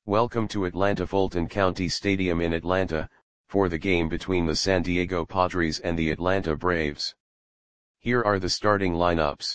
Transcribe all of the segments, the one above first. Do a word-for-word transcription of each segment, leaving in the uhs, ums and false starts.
Welcome to Atlanta Fulton County Stadium in Atlanta, for the game between the San Diego Padres and the Atlanta Braves. Here are the starting lineups.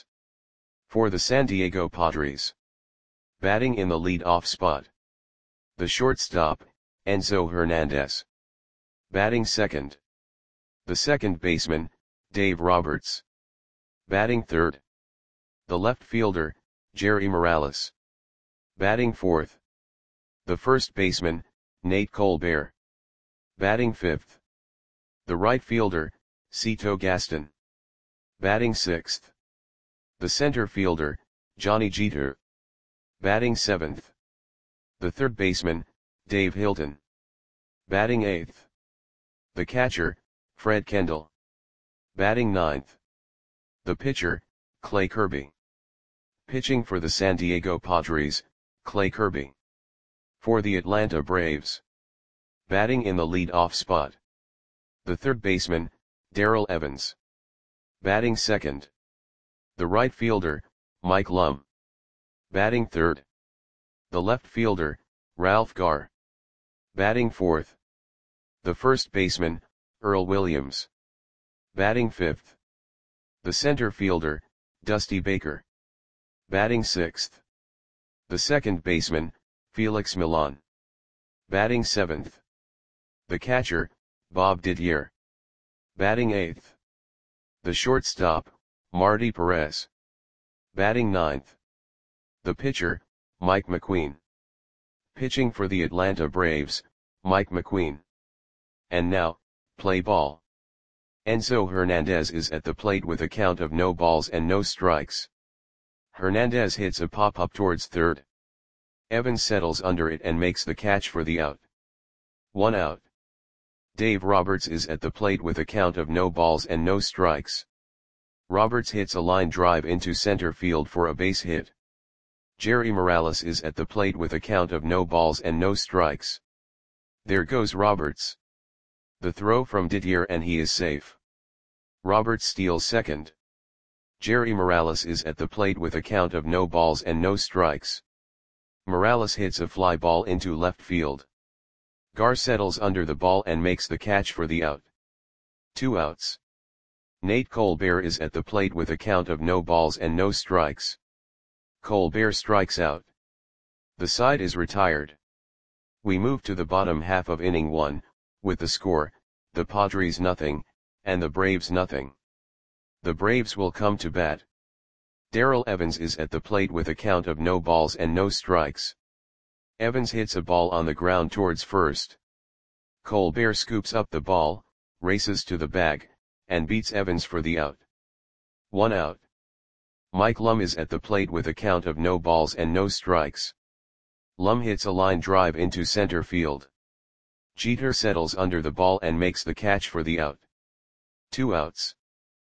For the San Diego Padres. Batting in the lead-off spot. The shortstop, Enzo Hernandez. Batting second. The second baseman, Dave Roberts. Batting third. The left fielder, Jerry Morales. Batting fourth. The first baseman, Nate Colbert. Batting fifth. The right fielder, Cito Gaston. Batting sixth. The center fielder, Johnny Jeter. Batting seventh. The third baseman, Dave Hilton. Batting eighth. The catcher, Fred Kendall. Batting ninth. The pitcher, Clay Kirby. Pitching for the San Diego Padres, Clay Kirby. For the Atlanta Braves. Batting in the lead-off spot. The third baseman, Darrell Evans. Batting second. The right fielder, Mike Lum. Batting third. The left fielder, Ralph Garr. Batting fourth. The first baseman, Earl Williams. Batting fifth. The center fielder, Dusty Baker. Batting sixth. The second baseman, Felix Millan. Batting seventh. The catcher, Bob Didier. Batting eighth. The shortstop, Marty Perez. Batting ninth. The pitcher, Mike McQueen. Pitching for the Atlanta Braves, Mike McQueen. And now, play ball. Enzo Hernandez is at the plate with a count of no balls and no strikes. Hernandez hits a pop-up towards third. Evans settles under it and makes the catch for the out. One out. Dave Roberts is at the plate with a count of no balls and no strikes. Roberts hits a line drive into center field for a base hit. Jerry Morales is at the plate with a count of no balls and no strikes. There goes Roberts. The throw from Didier and he is safe. Roberts steals second. Jerry Morales is at the plate with a count of no balls and no strikes. Morales hits a fly ball into left field. Garr settles under the ball and makes the catch for the out. Two outs. Nate Colbert is at the plate with a count of no balls and no strikes. Colbert strikes out. The side is retired. We move to the bottom half of inning one, with the score, the Padres nothing, and the Braves nothing. The Braves will come to bat. Darrell Evans is at the plate with a count of no balls and no strikes. Evans hits a ball on the ground towards first. Colbert scoops up the ball, races to the bag, and beats Evans for the out. One out. Mike Lum is at the plate with a count of no balls and no strikes. Lum hits a line drive into center field. Jeter settles under the ball and makes the catch for the out. Two outs.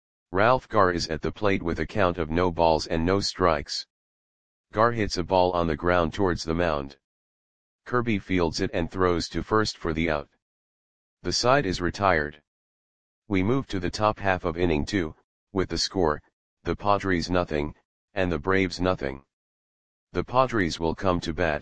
Ralph Garr is at the plate with a count of no balls and no strikes. Garr hits a ball on the ground towards the mound. Kirby fields it and throws to first for the out. The side is retired. We move to the top half of inning two, with the score, the Padres nothing, and the Braves nothing. The Padres will come to bat.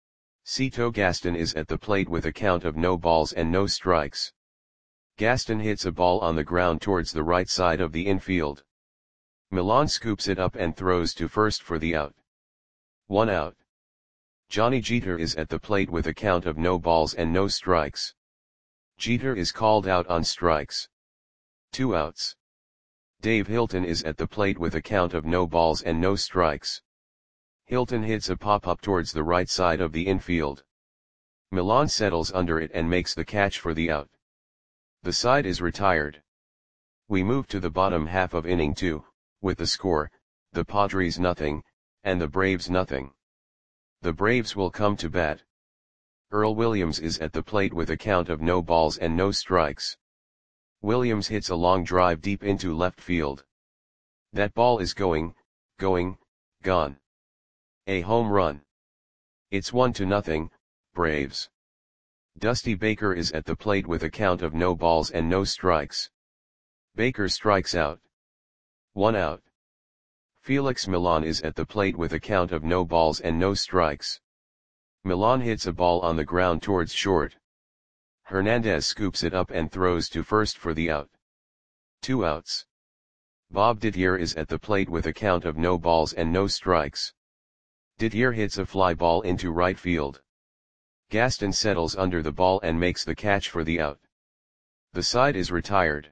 Cito Gaston is at the plate with a count of no balls and no strikes. Gaston hits a ball on the ground towards the right side of the infield. Millan scoops it up and throws to first for the out. One out. Johnny Jeter is at the plate with a count of no balls and no strikes. Jeter is called out on strikes. Two outs. Dave Hilton is at the plate with a count of no balls and no strikes. Hilton hits a pop-up towards the right side of the infield. Millan settles under it and makes the catch for the out. The side is retired. We move to the bottom half of inning two, with the score, the Padres nothing, and the Braves nothing. The Braves will come to bat. Earl Williams is at the plate with a count of no balls and no strikes. Williams hits a long drive deep into left field. That ball is going, going, gone. A home run. It's one to nothing, Braves. Dusty Baker is at the plate with a count of no balls and no strikes. Baker strikes out. One out. Felix Millan is at the plate with a count of no balls and no strikes. Milan hits a ball on the ground towards short. Hernandez scoops it up and throws to first for the out. Two outs. Bob Didier is at the plate with a count of no balls and no strikes. Didier hits a fly ball into right field. Gaston settles under the ball and makes the catch for the out. The side is retired.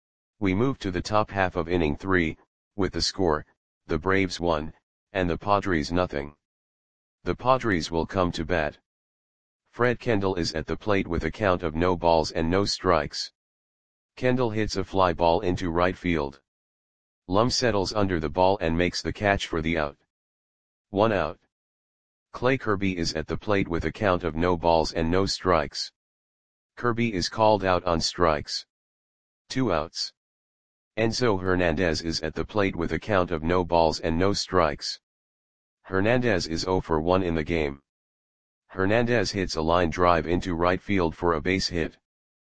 We move to the top half of inning three, with the score, the Braves one, and the Padres nothing. The Padres will come to bat. Fred Kendall is at the plate with a count of no balls and no strikes. Kendall hits a fly ball into right field. Lum settles under the ball and makes the catch for the out. One out. Clay Kirby is at the plate with a count of no balls and no strikes. Kirby is called out on strikes. Two outs. Enzo Hernandez is at the plate with a count of no balls and no strikes. Hernandez is zero for one in the game. Hernandez hits a line drive into right field for a base hit.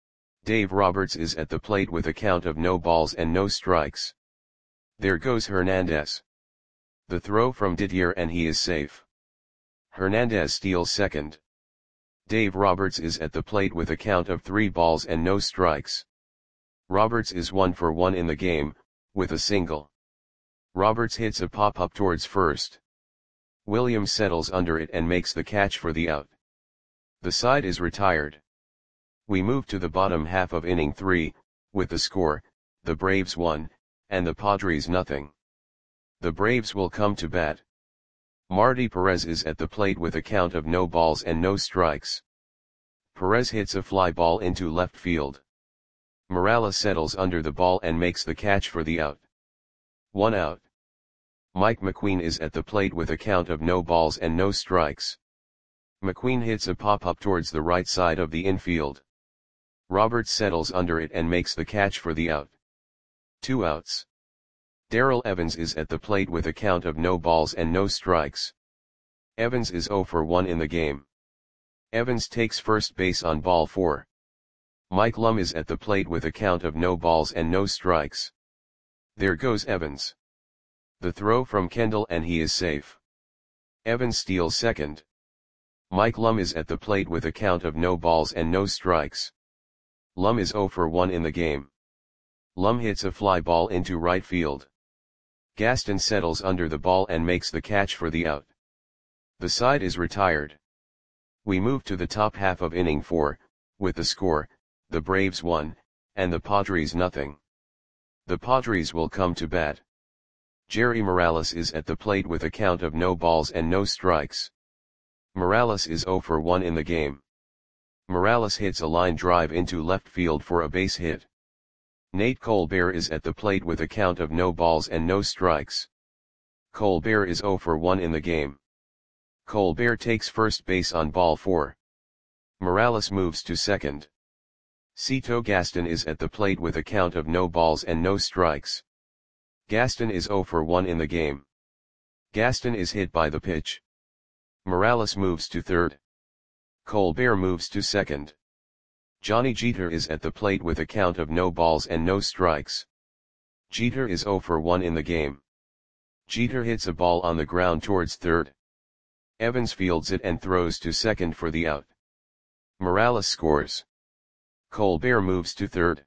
Dave Roberts is at the plate with a count of no balls and no strikes. There goes Hernandez. The throw from Didier and he is safe. Hernandez steals second. Dave Roberts is at the plate with a count of three balls and no strikes. Roberts is one for one in the game, with a single. Roberts hits a pop-up towards first. Williams settles under it and makes the catch for the out. The side is retired. We move to the bottom half of inning three, with the score, the Braves one, and the Padres nothing. The Braves will come to bat. Marty Perez is at the plate with a count of no balls and no strikes. Perez hits a fly ball into left field. Morales settles under the ball and makes the catch for the out. One out. Mike McQueen is at the plate with a count of no balls and no strikes. McQueen hits a pop-up towards the right side of the infield. Roberts settles under it and makes the catch for the out. Two outs. Darrell Evans is at the plate with a count of no balls and no strikes. Evans is zero for one in the game. Evans takes first base on ball four. Mike Lum is at the plate with a count of no balls and no strikes. There goes Evans. The throw from Kendall and he is safe. Evans steals second. Mike Lum is at the plate with a count of no balls and no strikes. Lum is zero for one in the game. Lum hits a fly ball into right field. Gaston settles under the ball and makes the catch for the out. The side is retired. We move to the top half of inning four, with the score, the Braves one, and the Padres nothing. The Padres will come to bat. Jerry Morales is at the plate with a count of no balls and no strikes. Morales is zero for one in the game. Morales hits a line drive into left field for a base hit. Nate Colbert is at the plate with a count of no balls and no strikes. Colbert is zero for one in the game. Colbert takes first base on ball four. Morales moves to second. Cito Gaston is at the plate with a count of no balls and no strikes. Gaston is zero for one in the game. Gaston is hit by the pitch. Morales moves to third. Colbert moves to second. Johnny Jeter is at the plate with a count of no balls and no strikes. Jeter is zero for one in the game. Jeter hits a ball on the ground towards third. Evans fields it and throws to second for the out. Morales scores. Colbert moves to third.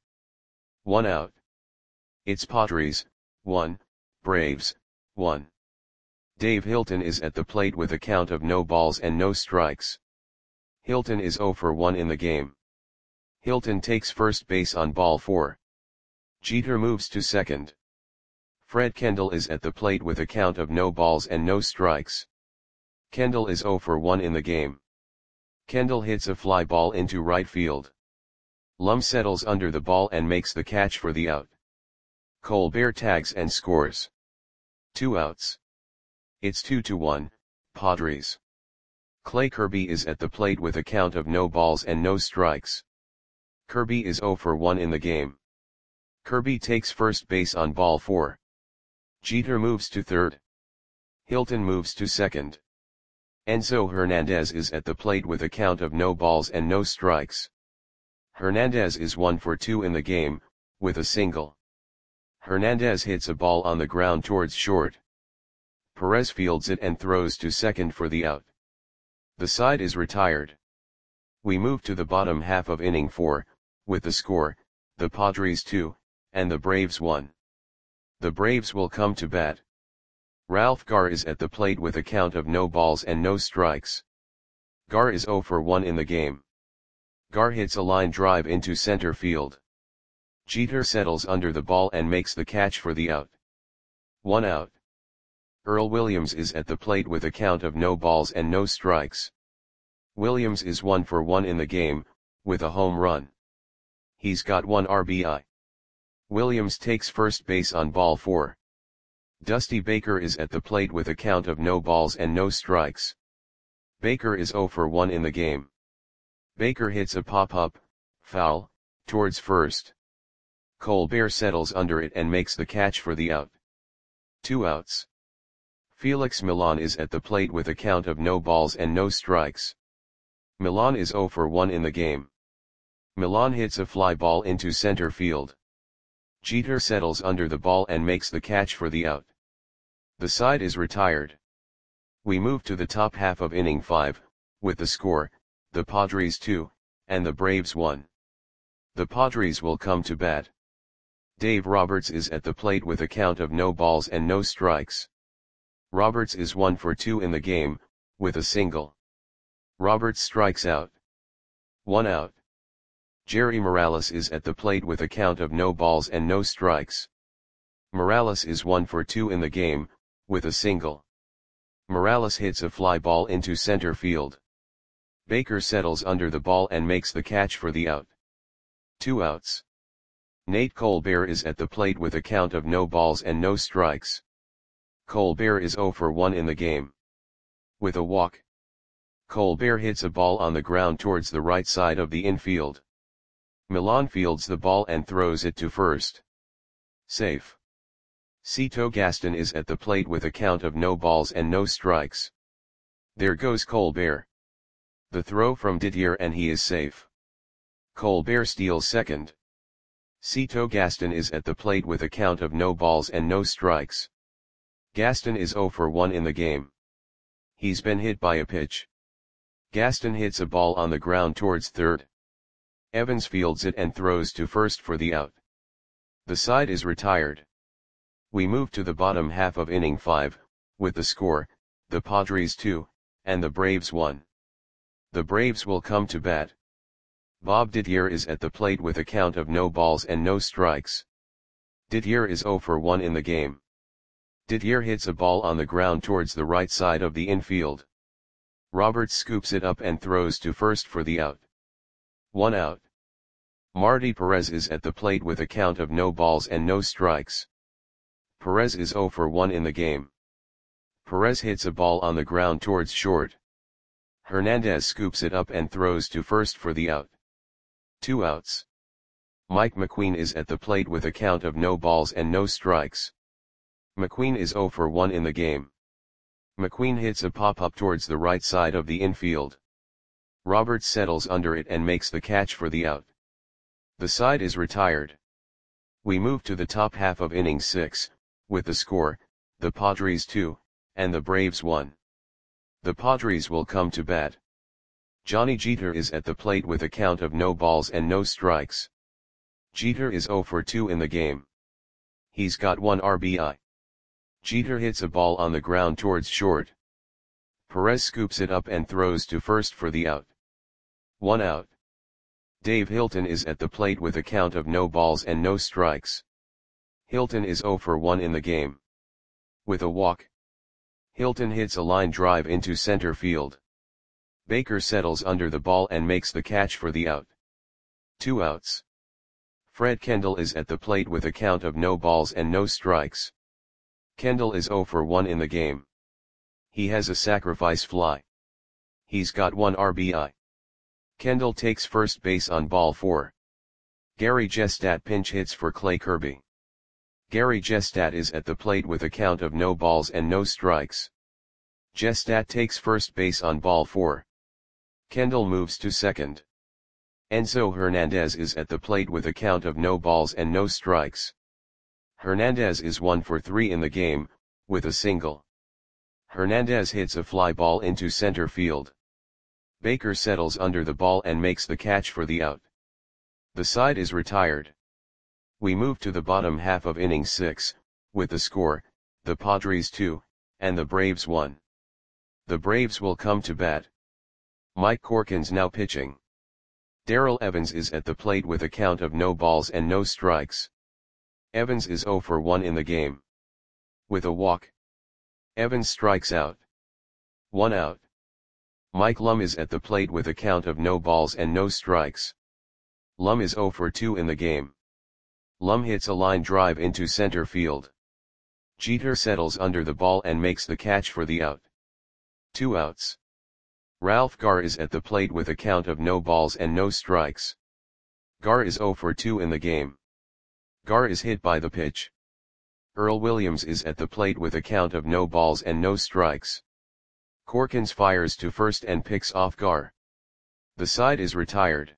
One out. It's Padres, one, Braves, one. Dave Hilton is at the plate with a count of no balls and no strikes. Hilton is zero for one in the game. Hilton takes first base on ball four. Jeter moves to second. Fred Kendall is at the plate with a count of no balls and no strikes. Kendall is zero for one in the game. Kendall hits a fly ball into right field. Lum settles under the ball and makes the catch for the out. Colbert tags and scores. Two outs. It's two to one, Padres. Clay Kirby is at the plate with a count of no balls and no strikes. Kirby is zero for one in the game. Kirby takes first base on ball four. Jeter moves to third. Hilton moves to second. Enzo Hernandez is at the plate with a count of no balls and no strikes. Hernandez is one for two in the game, with a single. Hernandez hits a ball on the ground towards short. Perez fields it and throws to second for the out. The side is retired. We move to the bottom half of inning four, with the score, the Padres two, and the Braves one. The Braves will come to bat. Ralph Garr is at the plate with a count of no balls and no strikes. Garr is oh for one in the game. Garr hits a line drive into center field. Jeter settles under the ball and makes the catch for the out. One out. Earl Williams is at the plate with a count of no balls and no strikes. Williams is one for one in the game, with a home run. He's got one R B I. Williams takes first base on ball four. Dusty Baker is at the plate with a count of no balls and no strikes. Baker is oh for one in the game. Baker hits a pop-up, foul, towards first. Colbert settles under it and makes the catch for the out. Two outs. Felix Millan is at the plate with a count of no balls and no strikes. Millan is oh for one in the game. Millan hits a fly ball into center field. Jeter settles under the ball and makes the catch for the out. The side is retired. We move to the top half of inning five, with the score, the Padres two, and the Braves one. The Padres will come to bat. Dave Roberts is at the plate with a count of no balls and no strikes. Roberts is one for two in the game, with a single. Roberts strikes out. One out. Jerry Morales is at the plate with a count of no balls and no strikes. Morales is one for two in the game, with a single. Morales hits a fly ball into center field. Baker settles under the ball and makes the catch for the out. Two outs. Nate Colbert is at the plate with a count of no balls and no strikes. Colbert is oh for one in the game. With a walk. Colbert hits a ball on the ground towards the right side of the infield. Millan fields the ball and throws it to first. Safe. Cito Gaston is at the plate with a count of no balls and no strikes. There goes Colbert. The throw from Didier and he is safe. Colbert steals second. Cito Gaston is at the plate with a count of no balls and no strikes. Gaston is oh for one in the game. He's been hit by a pitch. Gaston hits a ball on the ground towards third. Evans fields it and throws to first for the out. The side is retired. We move to the bottom half of inning five, with the score, the Padres two, and the Braves one. The Braves will come to bat. Bob Didier is at the plate with a count of no balls and no strikes. Didier is oh for one in the game. Didier hits a ball on the ground towards the right side of the infield. Roberts scoops it up and throws to first for the out. One out. Marty Perez is at the plate with a count of no balls and no strikes. Perez is oh for one in the game. Perez hits a ball on the ground towards short. Hernandez scoops it up and throws to first for the out. Two outs. Mike McQueen is at the plate with a count of no balls and no strikes. McQueen is oh for one in the game. McQueen hits a pop-up towards the right side of the infield. Roberts settles under it and makes the catch for the out. The side is retired. We move to the top half of inning six, with the score, the Padres two, and the Braves one. The Padres will come to bat. Johnny Jeter is at the plate with a count of no balls and no strikes. Jeter is oh for two in the game. He's got one R B I. Jeter hits a ball on the ground towards short. Perez scoops it up and throws to first for the out. One out. Dave Hilton is at the plate with a count of no balls and no strikes. Hilton is oh for one in the game. With a walk. Hilton hits a line drive into center field. Baker settles under the ball and makes the catch for the out. Two outs. Fred Kendall is at the plate with a count of no balls and no strikes. Kendall is oh for one in the game. He has a sacrifice fly. He's got one R B I. Kendall takes first base on ball four. Gary Gestat pinch hits for Clay Kirby. Gary Gestat is at the plate with a count of no balls and no strikes. Gestat takes first base on ball four. Kendall moves to second. Enzo Hernandez is at the plate with a count of no balls and no strikes. Hernandez is one for three in the game, with a single. Hernandez hits a fly ball into center field. Baker settles under the ball and makes the catch for the out. The side is retired. We move to the bottom half of inning six, with the score, the Padres two, and the Braves one. The Braves will come to bat. Mike Corkins now pitching. Darrell Evans is at the plate with a count of no balls and no strikes. Evans is oh for one in the game. With a walk. Evans strikes out. One out. Mike Lum is at the plate with a count of no balls and no strikes. Lum is oh for two in the game. Lum hits a line drive into center field. Jeter settles under the ball and makes the catch for the out. Two outs. Ralph Garr is at the plate with a count of no balls and no strikes. Garr is oh for two in the game. Garr is hit by the pitch. Earl Williams is at the plate with a count of no balls and no strikes. Corkins fires to first and picks off Garr. The side is retired.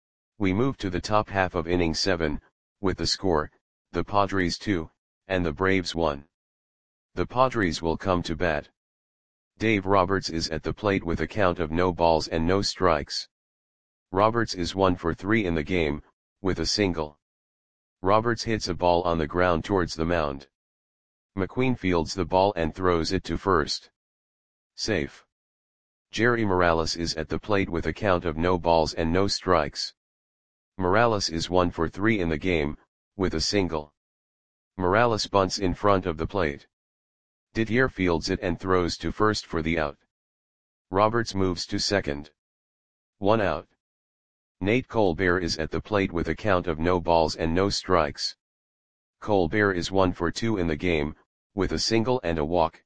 We move to the top half of inning seven, with the score, the Padres two, and the Braves one. The Padres will come to bat. Dave Roberts is at the plate with a count of no balls and no strikes. Roberts is one for three in the game, with a single. Roberts hits a ball on the ground towards the mound. McQueen fields the ball and throws it to first. Safe. Jerry Morales is at the plate with a count of no balls and no strikes. Morales is one for three in the game, with a single. Morales bunts in front of the plate. Didier fields it and throws to first for the out. Roberts moves to second. One out. Nate Colbert is at the plate with a count of no balls and no strikes. Colbert is one for two in the game, with a single and a walk.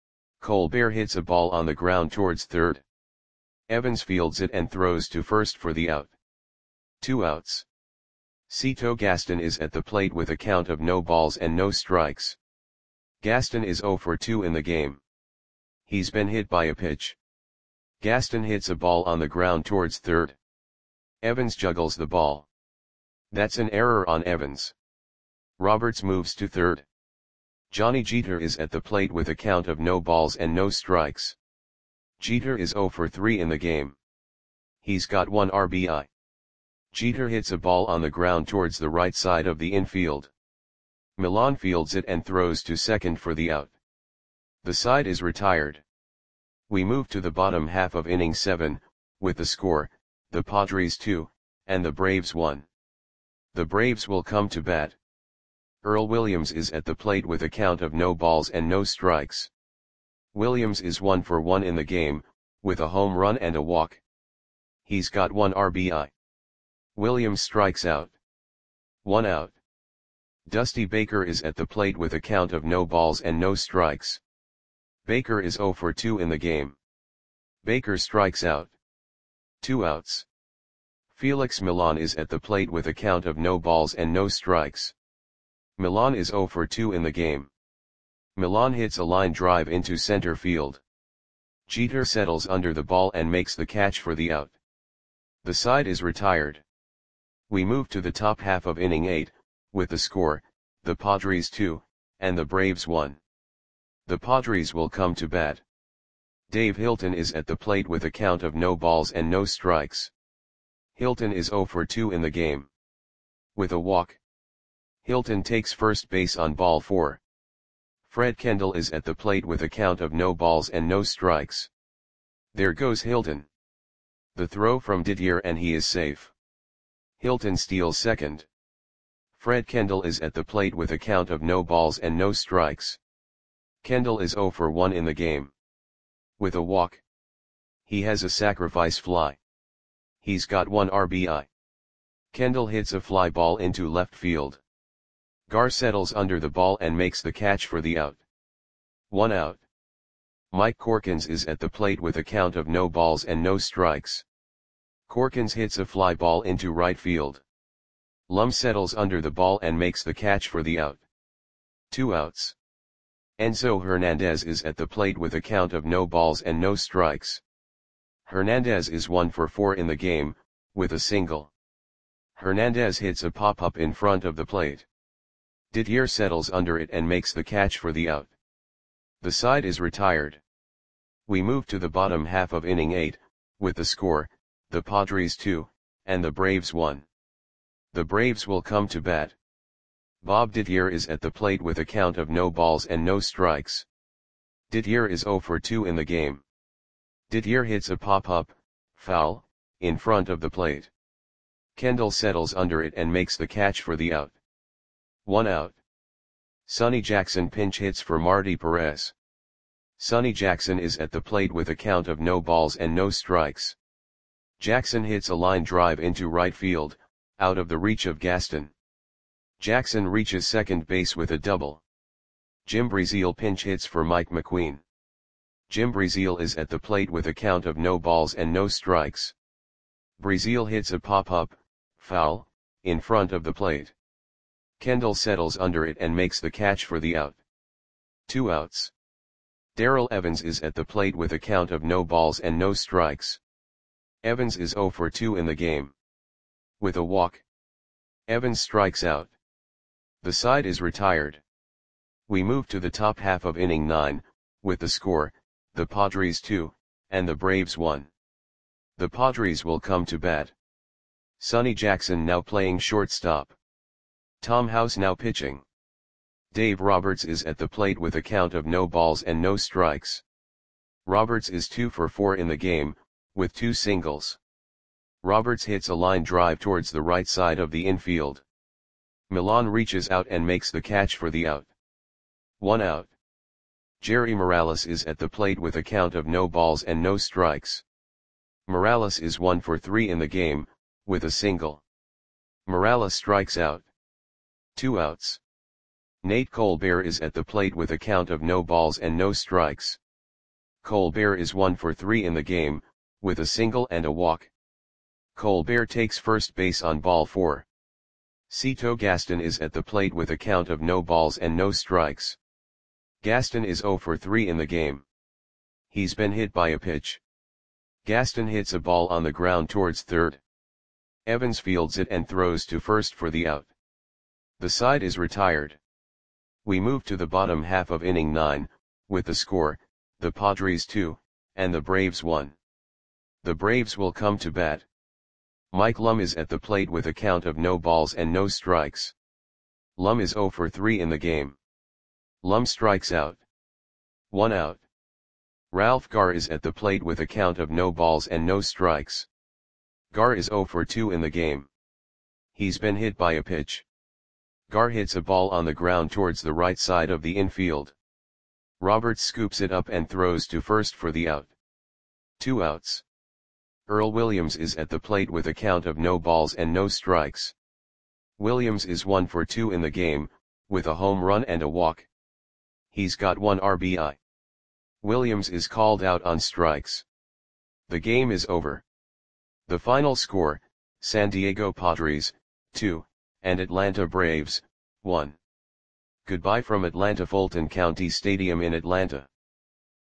Colbert hits a ball on the ground towards third. Evans fields it and throws to first for the out. Two outs. Cito Gaston is at the plate with a count of no balls and no strikes. Gaston is oh for two in the game. He's been hit by a pitch. Gaston hits a ball on the ground towards third. Evans juggles the ball. That's an error on Evans. Roberts moves to third. Johnny Jeter is at the plate with a count of no balls and no strikes. Jeter is oh for three in the game. He's got one R B I. Jeter hits a ball on the ground towards the right side of the infield. Milan fields it and throws to second for the out. The side is retired. We move to the bottom half of inning seven, with the score, the Padres two, and the Braves one. The Braves will come to bat. Earl Williams is at the plate with a count of no balls and no strikes. Williams is one for one in the game, with a home run and a walk. He's got one R B I. Williams strikes out. One out. Dusty Baker is at the plate with a count of no balls and no strikes. Baker is oh for two in the game. Baker strikes out. Two outs. Felix Milan is at the plate with a count of no balls and no strikes. Milan is oh for two in the game. Milan hits a line drive into center field. Jeter settles under the ball and makes the catch for the out. The side is retired. We move to the top half of inning eight, with the score, the Padres two, and the Braves one. The Padres will come to bat. Dave Hilton is at the plate with a count of no balls and no strikes. Hilton is oh for two in the game. With a walk. Hilton takes first base on ball four. Fred Kendall is at the plate with a count of no balls and no strikes. There goes Hilton. The throw from Didier and he is safe. Hilton steals second. Fred Kendall is at the plate with a count of no balls and no strikes. Kendall is oh for one in the game. With a walk. He has a sacrifice fly. He's got one R B I. Kendall hits a fly ball into left field. Garr settles under the ball and makes the catch for the out. One out. Mike Corkins is at the plate with a count of no balls and no strikes. Corkins hits a fly ball into right field. Lum settles under the ball and makes the catch for the out. Two outs. Enzo Hernandez is at the plate with a count of no balls and no strikes. Hernandez is one for four in the game, with a single. Hernandez hits a pop-up in front of the plate. Didier settles under it and makes the catch for the out. The side is retired. We move to the bottom half of inning eight, with the score, the Padres two, and the Braves one. The Braves will come to bat. Bob Didier is at the plate with a count of no balls and no strikes. Didier is zero for two in the game. Didier hits a pop-up, foul, in front of the plate. Kendall settles under it and makes the catch for the out. One out. Sonny Jackson pinch hits for Marty Perez. Sonny Jackson is at the plate with a count of no balls and no strikes. Jackson hits a line drive into right field, out of the reach of Gaston. Jackson reaches second base with a double. Jim Breazeal pinch hits for Mike McQueen. Jim Breazeal is at the plate with a count of no balls and no strikes. Breazeal hits a pop-up, foul, in front of the plate. Kendall settles under it and makes the catch for the out. Two outs. Darrell Evans is at the plate with a count of no balls and no strikes. Evans is zero for two in the game. With a walk, Evans strikes out. The side is retired. We move to the top half of inning nine, with the score, the Padres two, and the Braves one. The Padres will come to bat. Sonny Jackson now playing shortstop. Tom House now pitching. Dave Roberts is at the plate with a count of no balls and no strikes. Roberts is two for four in the game, with two singles. Roberts hits a line drive towards the right side of the infield. Milan reaches out and makes the catch for the out. One out. Jerry Morales is at the plate with a count of no balls and no strikes. Morales is one for three in the game, with a single. Morales strikes out. Two outs. Nate Colbert is at the plate with a count of no balls and no strikes. Colbert is one for three in the game, with a single and a walk. Colbert takes first base on ball four. Cito Gaston is at the plate with a count of no balls and no strikes. Gaston is zero for three in the game. He's been hit by a pitch. Gaston hits a ball on the ground towards third. Evans fields it and throws to first for the out. The side is retired. We move to the bottom half of inning nine, with the score, the Padres two, and the Braves one. The Braves will come to bat. Mike Lum is at the plate with a count of no balls and no strikes. Lum is zero for three in the game. Lum strikes out. One out. Ralph Garr is at the plate with a count of no balls and no strikes. Garr is zero for two in the game. He's been hit by a pitch. Garr hits a ball on the ground towards the right side of the infield. Roberts scoops it up and throws to first for the out. Two outs. Earl Williams is at the plate with a count of no balls and no strikes. Williams is one for two in the game, with a home run and a walk. He's got one R B I. Williams is called out on strikes. The game is over. The final score, San Diego Padres, two, and Atlanta Braves, one. Goodbye from Atlanta Fulton County Stadium in Atlanta.